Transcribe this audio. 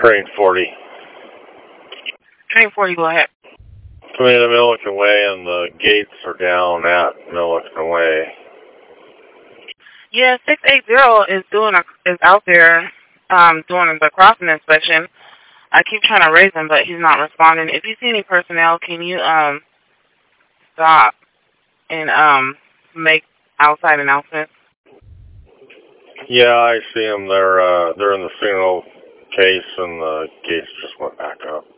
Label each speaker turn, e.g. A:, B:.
A: Train 40.
B: Train 40, go ahead.
A: Coming into Milliken Way, and the gates are down at Milliken Way.
B: Yeah, 680 is out there doing the crossing inspection. I keep trying to raise him, but he's not responding. If you see any personnel, can you stop and make outside announcements?
A: Yeah, I see them. They're in the signal case, and the gates just went back up.